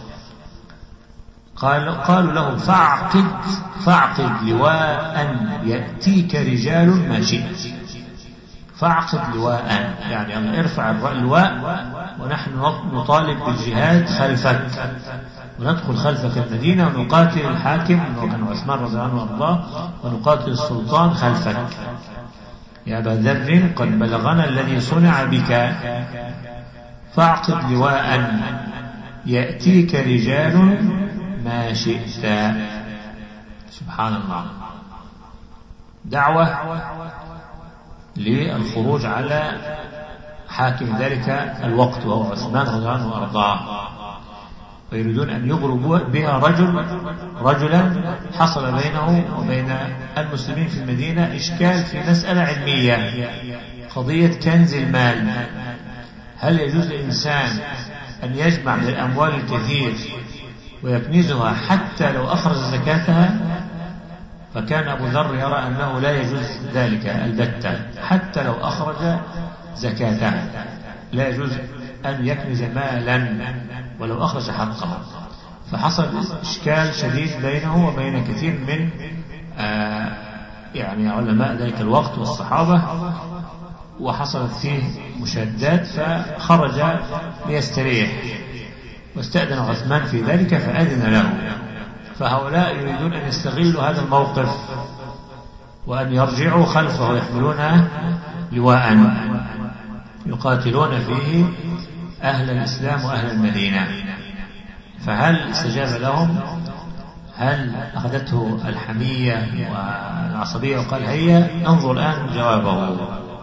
قال قالوا له فاعقد فاعقد لواء يأتيك رجال ما شئت فاعقد لواء يعني ارفع اللواء ونحن نطالب بالجهاد خلفك وندخل خلفك المدينة ونقاتل الحاكم وكان عثمان رضي الله عنه وارضاه ونقاتل السلطان خلفك يا أبا ذر قد بلغنا الذي صنع بك فاعقد لواء يأتيك رجال ما شئت. سبحان الله، دعوة للخروج على حاكم ذلك الوقت وهو عثمان رضي الله عنه وارضاه ويريدون أن يغروا بها رجل رجلا حصل بينه وبين المسلمين في المدينة إشكال في مسألة علمية قضية كنز المال. هل يجوز للإنسان أن يجمع من الأموال الكثير ويكنزها حتى لو أخرج زكاتها؟ فكان أبو ذر يرى أنه لا يجوز ذلك البتة حتى لو أخرج زكاته، لا يجوز أن يكنز مالا ولو أخرج حقه. فحصل إشكال شديد بينه وبين كثير من آه يعني علماء ذلك الوقت والصحابة وحصلت فيه مشادات فخرج ليستريح واستأذن عثمان في ذلك فأذن له. فهؤلاء يريدون أن يستغلوا هذا الموقف وأن يرجعوا خلفه ويحملون لواء يقاتلون فيه أهل الإسلام وأهل المدينة. فهل استجاب لهم؟ هل أخذته الحمية والعصبية وقال هيا؟ ننظر الآن جوابه.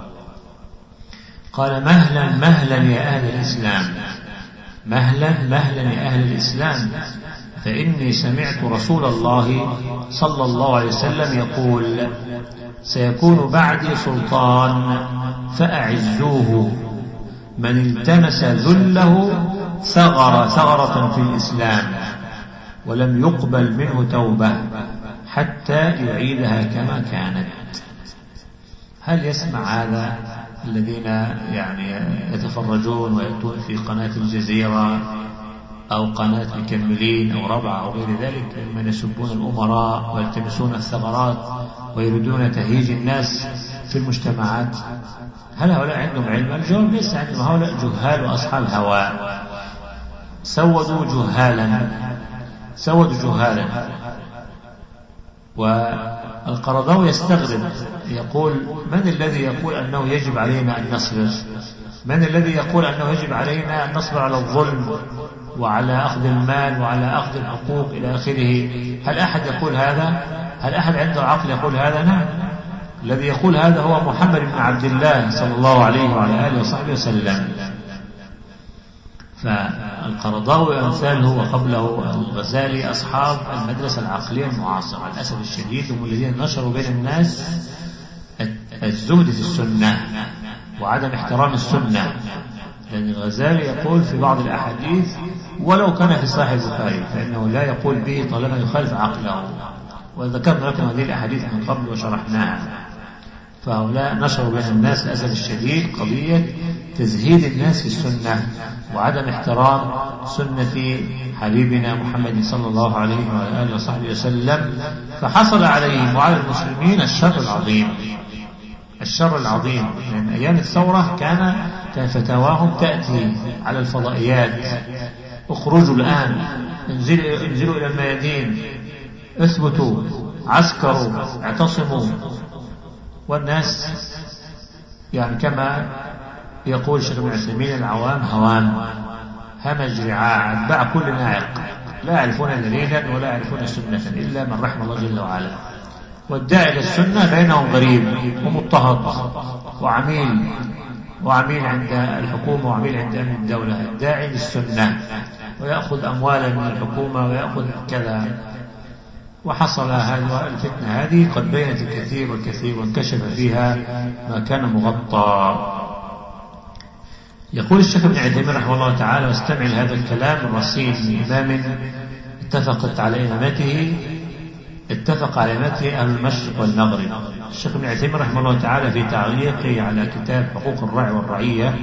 قال مهلا مهلا يا أهل الإسلام، مهلا مهلا يا أهل الإسلام، فإني سمعت رسول الله صلى الله عليه وسلم يقول سيكون بعدي سلطان فأعزوه، من التمس ذله ثغر ثغرة في الإسلام ولم يقبل منه توبة حتى يعيدها كما كانت. هل يسمع هذا الذين يعني يتفرجون ويأتون في قناة الجزيرة أو قناة المكملين أو ربع أو غير ذلك من يسبون الأمراء ويلتمسون الثغرات ويريدون تهيج الناس في المجتمعات؟ هل هؤلاء عندهم علم؟ الجواب ليس عندهم، هؤلاء جهال وأصحاب هواء، سودوا جهالا سودوا جهالا. والقرضاوي يستغرب يقول من الذي يقول أنه يجب علينا أن نصبر؟ من الذي يقول أنه يجب علينا أن نصبر على الظلم وعلى أخذ المال وعلى أخذ الحقوق إلى آخره؟ هل أحد يقول هذا؟ هل أحد عنده عقل يقول هذا؟ نعم، الذي يقول هذا هو محمد بن عبد الله صلى الله عليه وعلى آله وصحبه وسلم. فالقرضاوي وأمثاله وقبله الغزالي أصحاب المدرسة العقلية المعاصرة للأسف الشديد، هم الذين نشروا بين الناس الزهد في السنة وعدم احترام السنة. لأن الغزالي يقول في بعض الأحاديث ولو كان في صحيح البخاري فإنه لا يقول به طالما يخالف عقله، وذكرنا لكم هذه الأحاديث من قبل وشرحناها. فهؤلاء نشروا بين الناس للأسف الشديد قضية تزهيد الناس في السنة وعدم احترام سنة حبيبنا محمد صلى الله عليه وعلى آله وصحبه وسلم، فحصل عليهم وعلى المسلمين الشر العظيم الشر العظيم. من أيام الثورة كان كان فتاواهم تأتي على الفضائيات اخرجوا الآن، انزلوا, انزلوا إلى الميادين، اثبتوا، عسكروا، اعتصموا. والناس يعني كما يقول الشيخ ابن عثيمين العوام هوان همج رعاع، أتباع كل ناعق لا يعرفون دليلا ولا يعرفون سنة إلا من رحم الله جل وعلا. والداعي إلى السنة بينهم غريب ومضطهد وعميل وعميل عند الحكومة وعميل عند أمن الدولة. الداعي للسنة ويأخذ أموالا من الحكومة ويأخذ كذا. وحصل هذه الفتنة هذه قد بينت الكثير والكثير وانكشف فيها ما كان مغطى. يقول الشيخ ابن عثيمين رحمه الله تعالى: واستمع لهذا الكلام الرصين من إمام اتفقت على إمامته اتفق على إمامته أهل المشرق والمغرب. الشيخ ابن عثيمين رحمه الله تعالى في تعليقه على كتاب حقوق الراعي والرعية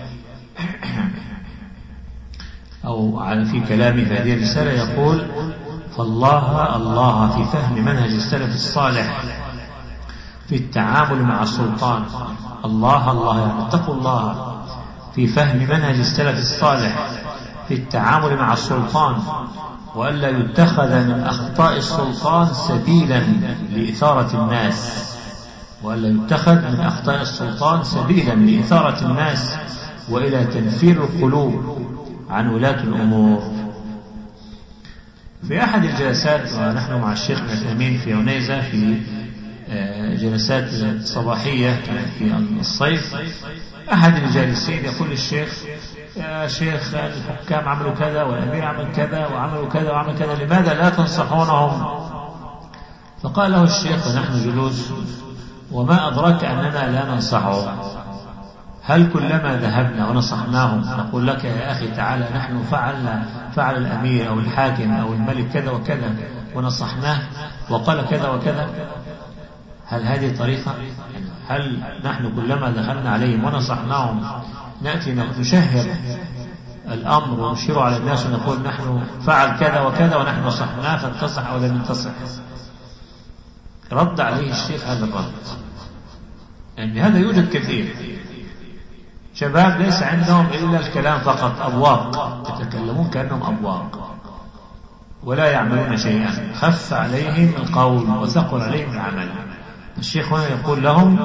أو على في كلامه في هذه الرسالة يقول: فالله الله في فهم منهج السلف الصالح في التعامل مع السلطان. الله الله يعني اتقوا الله في فهم منهج السلف الصالح في التعامل مع السلطان، وألا يتخذ من أخطاء السلطان سبيلا لإثارة الناس وألا يتخذ من أخطاء السلطان سبيلا لإثارة الناس وإلى تنفير القلوب عن ولاة الأمور. في أحد الجلسات ونحن مع الشيخ نسامين في عنيزة في جلسات صباحية في الصيف، أحد الجالسين يقول للشيخ: يا شيخ الحكام عملوا كذا والأمير عمل كذا وعملوا كذا وعمل كذا، لماذا لا تنصحونهم؟ فقال له الشيخ ونحن جلوس: وما أدرك أننا لا ننصحهم؟ هل كلما ذهبنا ونصحناهم نقول لك يا أخي تعالى نحن فعل فعل الأمير أو الحاكم أو الملك كذا وكذا ونصحناه وقال كذا وكذا؟ هل هذه طريقة؟ هل نحن كلما دخلنا عليهم ونصحناهم نأتي نشهر الأمر ونشير على الناس ونقول نحن فعل كذا وكذا ونحن نصحناه فانتصح أو لم ينتصح؟ رد عليه الشيخ هذا الرد، يعني هذا يوجد كثير شباب ليس عندهم إلا الكلام فقط، أبواق يتكلمون كأنهم أبواق ولا يعملون شيئا، خف عليهم القول وثقل عليهم العمل. الشيخ هنا يقول لهم: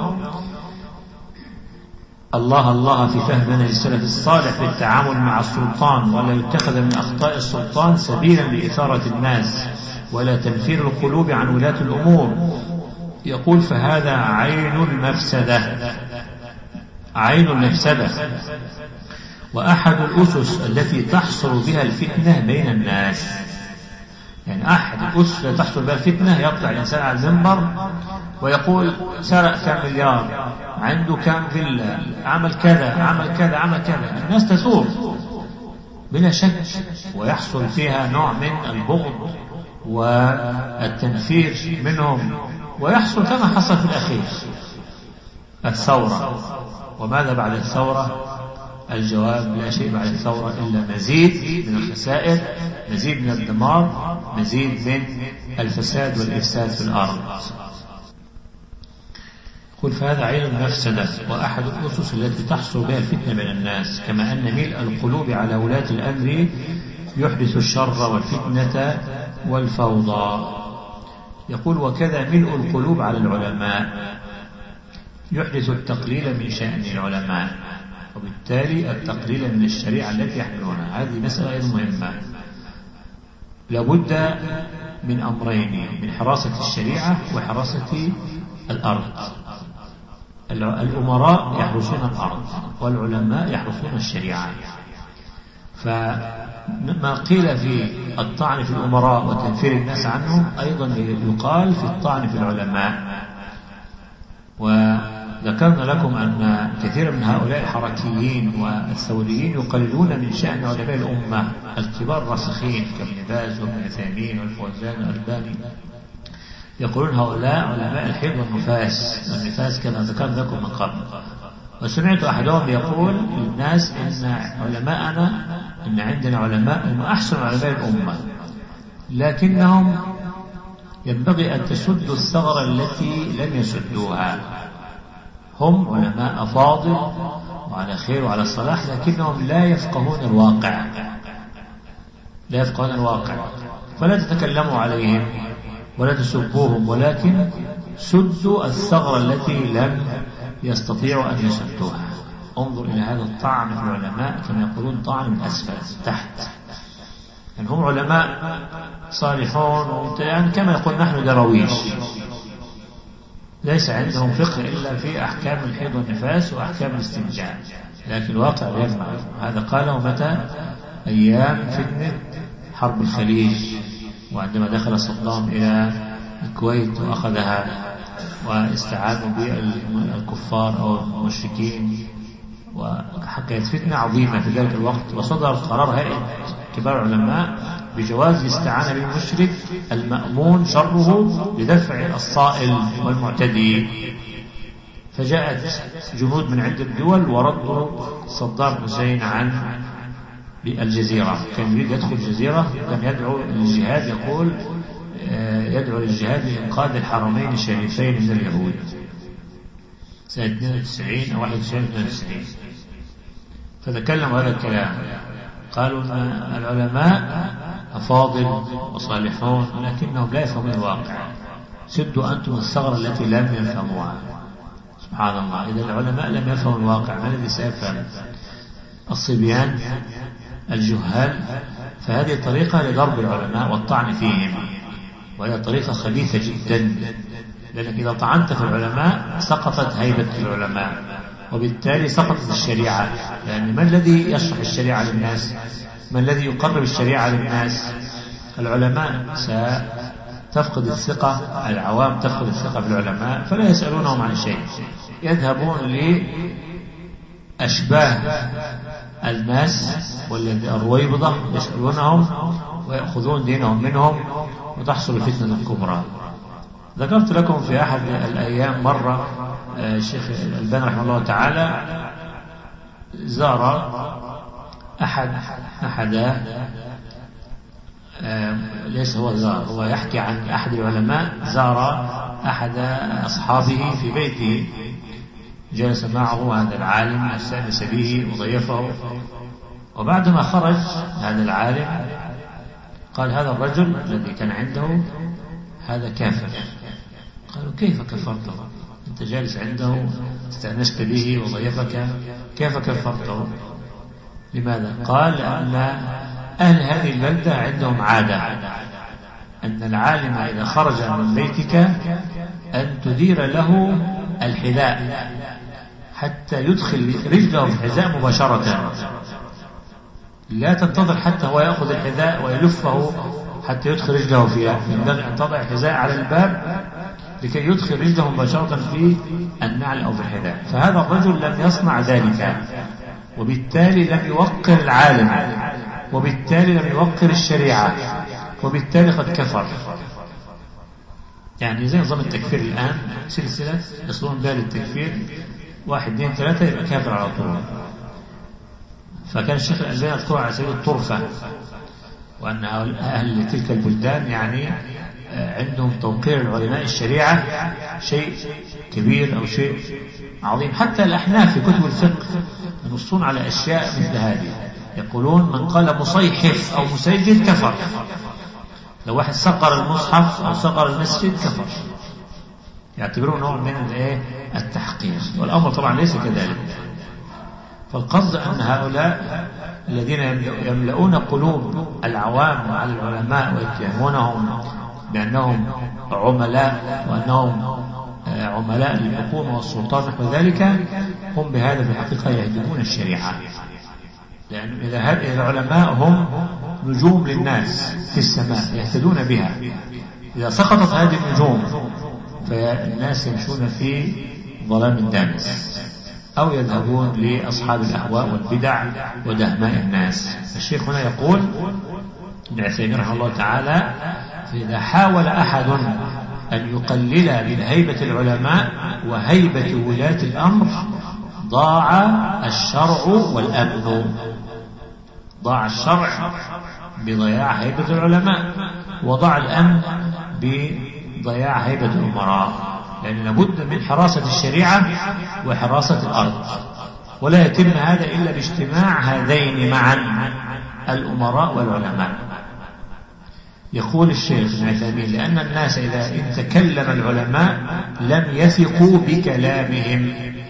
الله الله في فهم منهج السلف الصالح في التعامل مع السلطان، ولا يتخذ من أخطاء السلطان سبيلا لإثارة الناس ولا تنفير القلوب عن ولاة الأمور. يقول: فهذا عين المفسدة، عين المفسدة وأحد الأسس التي تحصل بها الفتنة بين الناس. يعني أحد الأسس التي تحصل بها الفتنة يطلع الإنسان على المنبر ويقول سرق كم مليار، عنده كم فيلا، عمل كذا عمل كذا عمل كذا، الناس تثور بلا شك ويحصل فيها نوع من البغض والتنفير منهم، ويحصل كما حصل في الأخير الثورة. وماذا بعد الثورة؟ الجواب: لا شيء بعد الثورة إلا مزيد من الخسائر، مزيد من الدمار، مزيد من الفساد والإفساد في الأرض. قل: فهذا عين المفسدة وأحد الأسس التي تحصل بها الفتنة بين الناس، كما أن ملء القلوب على ولاة الأمر يحدث الشر والفتنة والفوضى. يقول: وكذا ملء القلوب على العلماء يحدث التقليل من شأن العلماء، وبالتالي التقليل من الشريعة التي يحملونها. هذه مسألة أيضا مهمة، لابد من أمرين: من حراسة الشريعة وحراسة الأرض. الأمراء يحرسون الأرض والعلماء يحرسون الشريعة. فما قيل في الطعن في الأمراء وتنفير الناس عنهم أيضا يقال في الطعن في العلماء. وذكرنا لكم أن كثير من هؤلاء الحركيين والثوريين يقللون من شأن علماء الأمة الكبار الراسخين كابن باز وابن عثيمين والفوزان والألباني. يقولون هؤلاء علماء الحيض والنفاس، والنفاس كما ذكرت لكم من قبل. وسمعت أحدهم يقول للناس إن علماءنا إن عندنا علماء هم أحسن علماء الأمة، لكنهم ينبغي أن تسدوا الثغرة التي لم يسدوها. هم علماء فاضل وعلى خير وعلى صلاح، لكنهم لا يفقهون الواقع لا يفقهون الواقع فلا تتكلموا عليهم ولا تسبوهم، ولكن سدوا الثغرة التي لم يستطيعوا أن يسدوها. انظر إلى هذا الطعن في العلماء كما يقولون طعن من أسفل تحت، يعني هم علماء صالحون يعني كما يقول نحن درويش، ليس عندهم فقه إلا في أحكام الحيض والنفاس وأحكام الاستنجاء، لكن الواقع يجمع. هذا قاله متى؟ أيام فتنة حرب الخليج، وعندما دخل صدام إلى الكويت وأخذها واستعانوا بالكفار أو المشركين، وحكيت فتنة عظيمة في ذلك الوقت، وصدر قرار هيئة كبار العلماء بجواز الاستعانة بالمشرك المأمون شره لدفع الصائل والمعتدي. فجاءت جنود من عدة دول وردوا صدام حسين عن الجزيرة، كان يريد يدخل الجزيرة، كان يدعو للجهاد، يقول يدعو للجهاد لإنقاذ الحرمين الشريفين من اليهود سنة اثنين وتسعين أو واحد وتسعين اثنين وتسعين. فتكلموا هذا الكلام، قالوا أن العلماء أفاضل وصالحون ولكنهم لا يفهمون الواقع، سدوا أنتم الثغرة التي لم يفهموها. سبحان الله، إذا العلماء لم يفهموا الواقع ما الذي سيفهم؟ الصبيان الجهال. فهذه طريقة لضرب العلماء والطعن فيهم، وهي طريقة خبيثة جدا، لأنك إذا طعنت في العلماء سقطت هيبة العلماء، وبالتالي سقطت الشريعة. لأن ما الذي يشرح الشريعة للناس؟ ما الذي يقرب الشريعة للناس؟ العلماء ستفقد الثقة، العوام تفقد الثقة في العلماء فلا يسألونهم عن شيء، يذهبون لأشباه الناس والذي الرويبضة يسألونهم ويأخذون دينهم منهم، وتحصل الفتنة الكبرى. ذكرت لكم في أحد الأيام مرة الشيخ الألباني رحمه الله تعالى زار أحد أحد ليس هو زار، هو يحكي عن أحد العلماء زار أحد أصحابه في بيته، جلس معه هذا العالم واستأنس به وضيفه، وبعدما خرج هذا العالم قال هذا الرجل الذي كان عنده هذا كافر. قالوا كيف كفرته؟ أنت جالس عنده استأنست به وضيفك، كيف كفرته؟ لماذا؟ قال أن أهل هذه البلدة عندهم عادة أن العالم إذا خرج من بيتك أن تدير له الحذاء حتى يدخل رجله في الحذاء مباشرة، لا تنتظر حتى هو يأخذ الحذاء ويلفه حتى يدخل رجله فيها، ينبغي أن تضع الحذاء على الباب لكي يدخل رجله مباشرة في النعل أو في الحذاء. فهذا الرجل لم يصنع ذلك، وبالتالي لم يوقر العالم، وبالتالي لم يوقر الشريعة، وبالتالي قد كفر. يعني زي نظام التكفير الآن، سلسلة يصلون بها للتكفير، واحد اثنين ثلاثة يبقى كافر على طول. فكان الشيخ الألباني يذكر على سبيل الطرفة، وأن أهل تلك البلدان يعني عندهم توقير العلماء الشريعة شيء كبير أو شيء عظيم. حتى الأحناف في كتب الفقه ينصون على أشياء مثل هذه، يقولون من قال مصيحف أو مسجد كفر، لو واحد صقر المصحف أو صقر المسجد كفر، يعتبرون نوع من التحقير، والأمر طبعا ليس كذلك. فالقصد أن هؤلاء الذين يملؤون قلوب العوام على العلماء ويتهمونهم بأنهم عملاء وأنهم عملاء للحكومة والسلطان نحو ذلك، هم بهذا في الحقيقة يهدمون الشريعة. لأن إذا العلماء هم نجوم للناس في السماء يهتدون بها، إذا سقطت هذه النجوم فالناس يمشون في ظلام دامس، أو يذهبون لأصحاب الأهواء والبدع ودهماء الناس. الشيخ هنا يقول ابن عثيمين رحمه الله تعالى: فإذا حاول أحد أن يقلل من هيبة العلماء وهيبة ولاة الأمر ضاع الشرع والأمن. ضاع الشرع بضياع هيبة العلماء، وضاع الأمن بضياع هيبة الأمراء، لأن لابد من حراسة الشريعة وحراسة الأرض، ولا يتم هذا إلا باجتماع هذين معا، الأمراء والعلماء. يقول الشيخ ابن عثيمين: لأن الناس إذا تكلم العلماء لم يثقوا بكلامهم،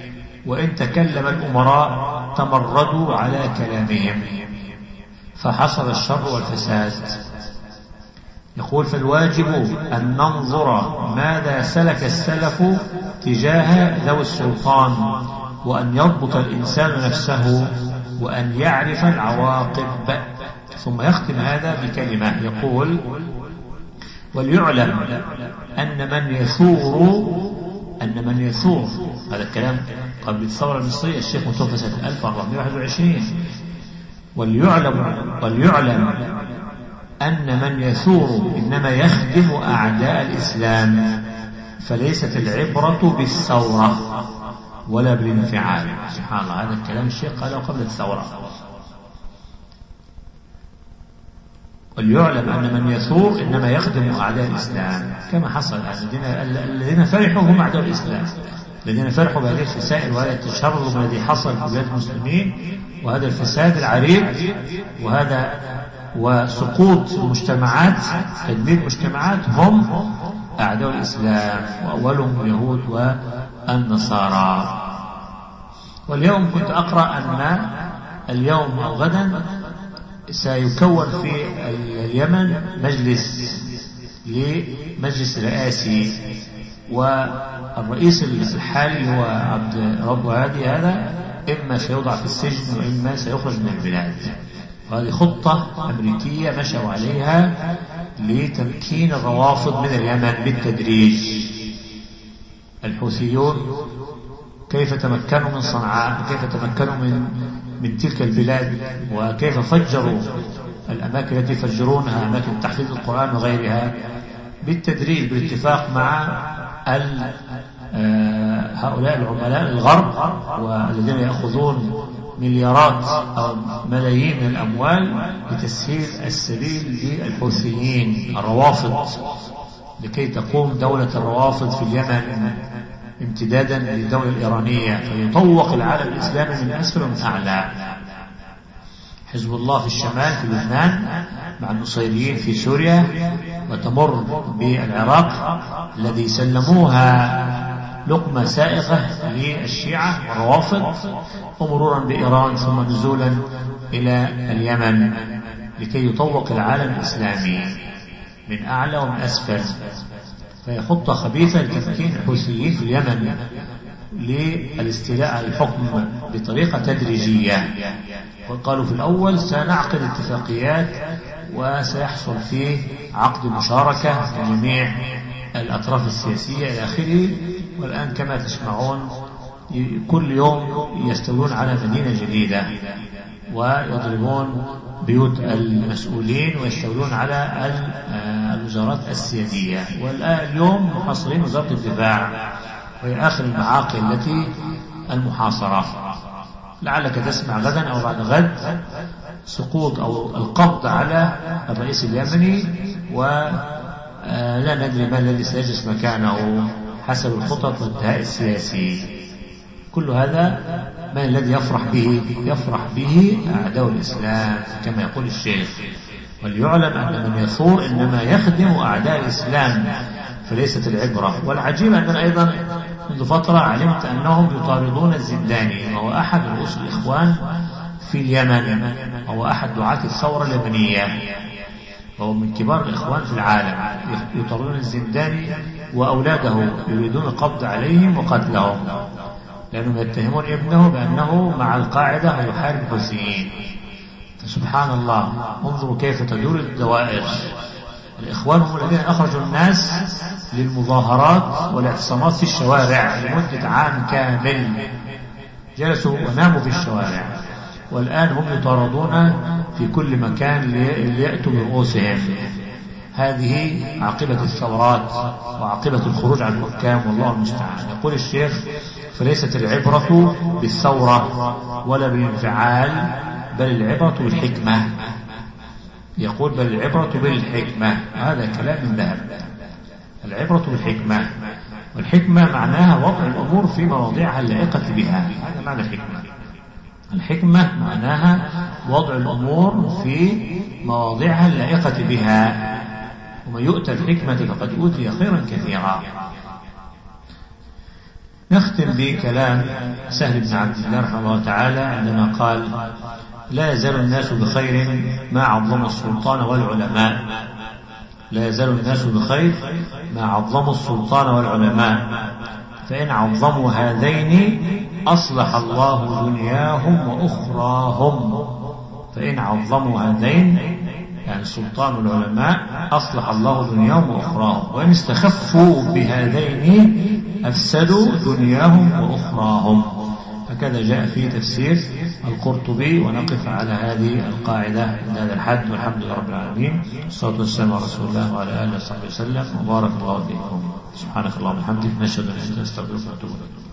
وإن تكلم الأمراء تمردوا على كلامهم فحصل الشر والفساد. يقول فالواجب أن ننظر ماذا سلك السلف تجاه ذوي السلطان، وأن يضبط الإنسان نفسه، وأن يعرف العواقب. ثم يختم هذا بكلمة يقول وليعلم أن من يثور أن من يثور هذا الكلام قبل الثورة المصرية، الشيخ متوفى سنة ألف وأربعمائة وواحد وعشرين. وليعلم وليعلم أن من يثور إنما يخدم أعداء الإسلام، فليست العبرة بالثورة ولا بالانفعال. سبحان الله، هذا الكلام الشيخ قاله قبل الثورة. وليعلم أن من يثور إنما يخدم أعداء الإسلام، كما حصل الذين فرحوا هم أعداء الإسلام، الذين فرحوا بهذه الخسائر وهذا التشرذم الذي حصل في بلاد المسلمين وهذا الفساد العريض وهذا وسقوط المجتمعات، تدمير المجتمعات، هم أعداء الإسلام وأولهم اليهود والنصارى. واليوم كنت أقرأ أن اليوم أو غدا سيكون في اليمن مجلس لمجلس رئاسي، والرئيس الحالي هو عبد رب هادي هذا إما سيوضع في السجن وإما سيخرج من البلاد. وهذه خطة أمريكية مشوا عليها لتمكين الروافض من اليمن بالتدريج. الحوثيون كيف تمكنوا من صنعاء، كيف تمكنوا من من تلك البلاد، وكيف فجروا الأماكن التي يفجرونها، أماكن تحفيظ القرآن وغيرها، بالتدريج بالاتفاق مع هؤلاء العملاء الغرب والذين يأخذون مليارات أو ملايين من الأموال لتسهيل السبيل للحوثيين الروافض لكي تقوم دولة الروافض في اليمن امتدادا للدولة الإيرانية، فيطوق العالم الإسلامي من أسفل ومن أعلى. حزب الله في الشمال في لبنان مع النصيريين في سوريا، وتمر بالعراق الذي سلموها لقمة سائغة للشيعة والروافض، ومرورا بإيران ثم نزولا إلى اليمن لكي يطوق العالم الإسلامي من أعلى ومن أسفل. فهي خطة خبيثة لتمكين الحوثيين في اليمن للاستيلاء على الحكم بطريقة تدريجية. وقالوا في الأول سنعقد اتفاقيات وسيحصل فيه عقد مشاركة لجميع الأطراف السياسية إلى آخره. والآن كما تسمعون كل يوم يستولون على مدينة جديدة ويضربون بيوت المسؤولين ويستولون على الوزارات السيادية. والآن اليوم محاصرين وزارة الدفاع وهي آخر المعاقل التي المحاصرة. لعلك تسمع غدا أو بعد غد سقوط أو القبض على الرئيس اليمني، ولا ندري ما الذي سيجلس مكانه حسب الخطط والانتهاء السياسي. كل هذا ما الذي يفرح به؟ يفرح به أعداء الإسلام كما يقول الشيخ. وليعلم أن من يثور إنما يخدم أعداء الإسلام فليست العبرة. والعجيب أننا أيضا منذ فترة علمت أنهم يطاردون الزنداني، وهو أحد رؤوس الإخوان في اليمن، وهو أحد دعاة الثورة اليمنية، وهو من كبار الإخوان في العالم. يطاردون الزنداني وأولاده يريدون القبض عليهم وقتلهم، لأنهم يتهمون ابنه بأنه مع القاعدة ويحارب الحوثيين. فسبحان الله، انظروا كيف تدور الدوائر. الإخوان هم الذين أخرجوا الناس للمظاهرات والاعتصامات في الشوارع لمدة عام كامل، جلسوا وناموا في الشوارع، والآن هم يطاردون في كل مكان ليأتوا برؤوسهم. هذه عاقبة الثورات وعاقبة الخروج عن الحكام، والله المستعان. يقول الشيخ فليست العبرة بالثورة ولا بالانفعال، بل العبرة بالحكمة. يقول بل العبرة بالحكمة، هذا كلام من ذهب. العبرة بالحكمة، والحكمة معناها وضع الأمور في مواضعها اللائقة بها، هذا معنى الحكمة. الحكمة معناها وضع الأمور في مواضعها اللائقة بها، ومن يؤتى الحكمة فقد أوتي خيرا كثيرا. نختم بكلام سهل بن عبد الله رحمه الله تعالى عندما قال: لا يزال الناس بخير ما عظموا السلطان والعلماء. لا يزال الناس بخير ما عظموا السلطان والعلماء، فإن عظموا هذين أصلح الله دنياهم وأخراهم. فإن عظموا هذين يعني السلطان والعلماء أصلح الله دنياهم وأخراهم، وإن استخفوا بهذين أفسدوا دنياهم وأخراهم. هكذا جاء في تفسير القرطبي. ونقف على هذه القاعدة عند هذا الحد، والحمد لله رب العالمين، والصلاة والسلام على رسول الله وعلى آله وصحبه وسلم، وبارك الله فيكم. سبحانك اللهم وبحمدك، نشهد أن لا إله إلا أنت، نستغفرك ونتوب إليك.